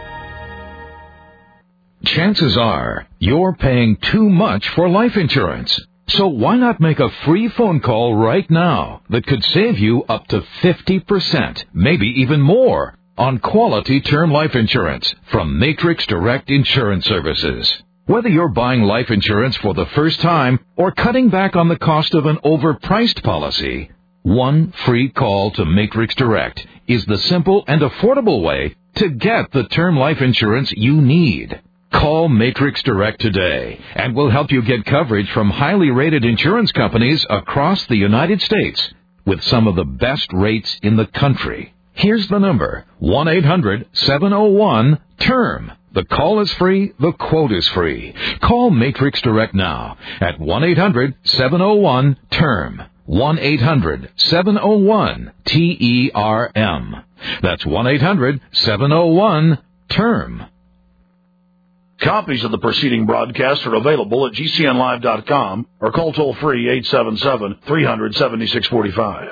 Chances are you're paying too much for life insurance. So why not make a free phone call right now that could save you up to fifty percent, maybe even more, on quality term life insurance from Matrix Direct Insurance Services. Whether you're buying life insurance for the first time or cutting back on the cost of an overpriced policy, one free call to Matrix Direct is the simple and affordable way to get the term life insurance you need. Call Matrix Direct today, and we'll help you get coverage from highly rated insurance companies across the United States with some of the best rates in the country. Here's the number, one eight hundred seven oh one term. The call is free, the quote is free. Call Matrix Direct now at one eight hundred seven oh one term. one eight hundred seven oh one T E R M. That's one eight hundred seven oh one term. Copies of the preceding broadcast are available at G C N live dot com or call toll-free eight seven seven, three hundred, seventy-six forty-five.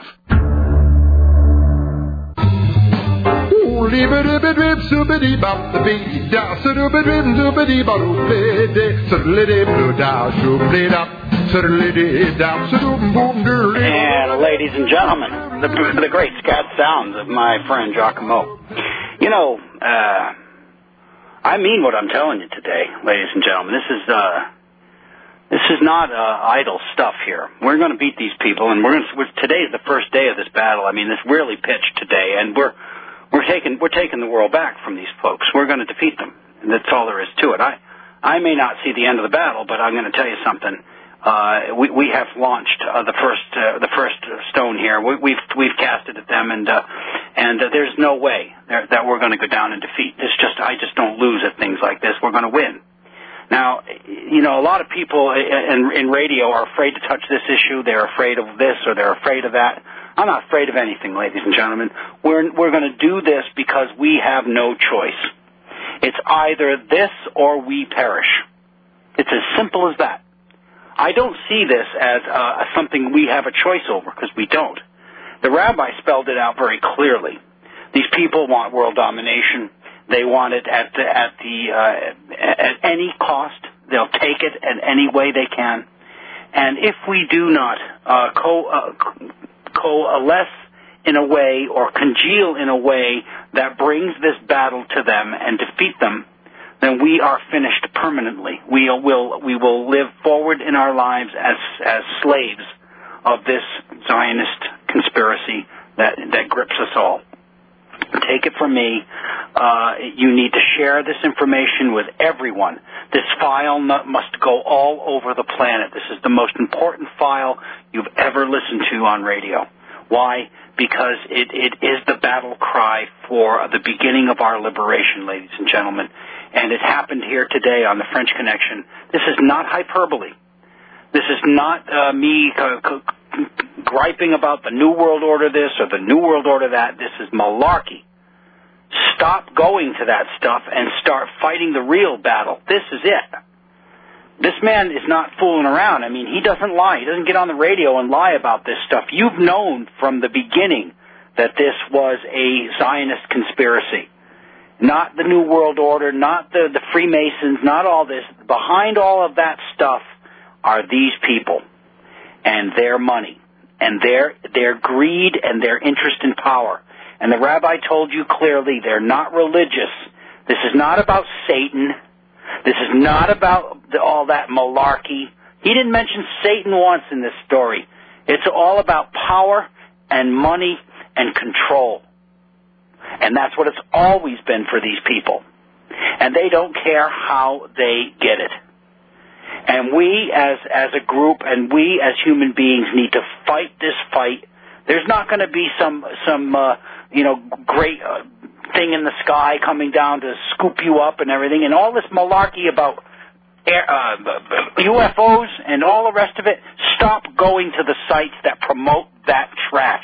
And ladies and gentlemen, the, the great scat sounds of my friend Giacomo. You know, uh... I mean what I'm telling you today, ladies and gentlemen. This is uh, this is not uh, idle stuff here. We're going to beat these people, and we're going to. Today is the first day of this battle. I mean, this really pitched today, and we're we're taking we're taking the world back from these folks. We're going to defeat them, and that's all there is to it. I I may not see the end of the battle, but I'm going to tell you something. Uh, we, we have launched uh, the first uh, the first stone here. We, we've we've cast it at them, and uh, and uh, there's no way that, that we're going to go down in defeat. It's just I just don't lose at things like this. We're going to win. Now, you know, a lot of people in, in radio are afraid to touch this issue. They're afraid of this or they're afraid of that. I'm not afraid of anything, ladies and gentlemen. We're we're going to do this because we have no choice. It's either this or we perish. It's as simple as that. I don't see this as uh, something we have a choice over, because we don't. The rabbi spelled it out very clearly. These people want world domination. They want it at the, at the uh, at any cost. They'll take it in any way they can. And if we do not uh, co- uh, coalesce in a way or congeal in a way that brings this battle to them and defeat them, then we are finished permanently. We will we will live forward in our lives as as slaves of this Zionist conspiracy that that grips us all. Take it from me. Uh, you need to share this information with everyone. This file must go all over the planet. This is the most important file you've ever listened to on radio. Why? Because it, it is the battle cry for the beginning of our liberation, ladies and gentlemen. And it happened here today on the French Connection. This is not hyperbole. This is not uh, me uh, c- griping about the New World Order this or the New World Order that. This is malarkey. Stop going to that stuff and start fighting the real battle. This is it. This man is not fooling around. I mean, he doesn't lie. He doesn't get on the radio and lie about this stuff. You've known from the beginning that this was a Zionist conspiracy. Not the New World Order, not the, the Freemasons, not all this. Behind all of that stuff are these people and their money and their their greed and their interest in power. And the rabbi told you clearly they're not religious. This is not about Satan. This is not about the, all that malarkey. He didn't mention Satan once in this story. It's all about power and money and control. And that's what it's always been for these people. And they don't care how they get it. And we as as a group and we as human beings need to fight this fight. There's not going to be some, some uh, you know, great uh, thing in the sky coming down to scoop you up and everything. And all this malarkey about air, uh, U F Os and all the rest of it. Stop going to the sites that promote that trash.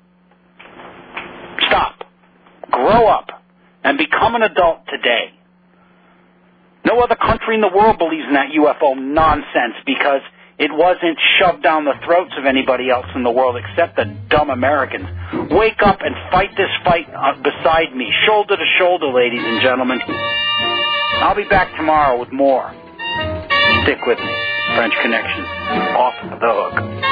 Stop. Grow up and become an adult today. No other country in the world believes in that U F O nonsense because it wasn't shoved down the throats of anybody else in the world except the dumb Americans. Wake up and fight this fight uh, beside me, shoulder to shoulder, ladies and gentlemen. I'll be back tomorrow with more. Stick with me. French Connection. Off the hook.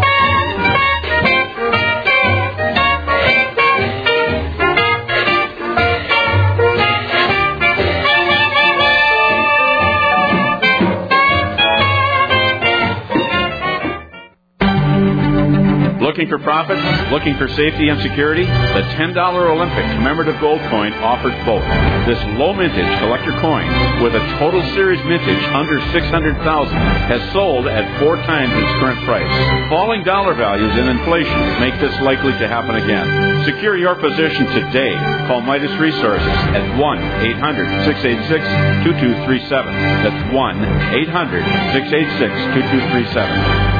Looking for profits? Looking for safety and security? The ten dollar Olympic commemorative gold coin offers both. This low mintage collector coin with a total series mintage under six hundred thousand has sold at four times its current price. Falling dollar values and inflation make this likely to happen again. Secure your position today. Call Midas Resources at one eight hundred six eight six two two three seven. That's one eight hundred six eight six two two three seven.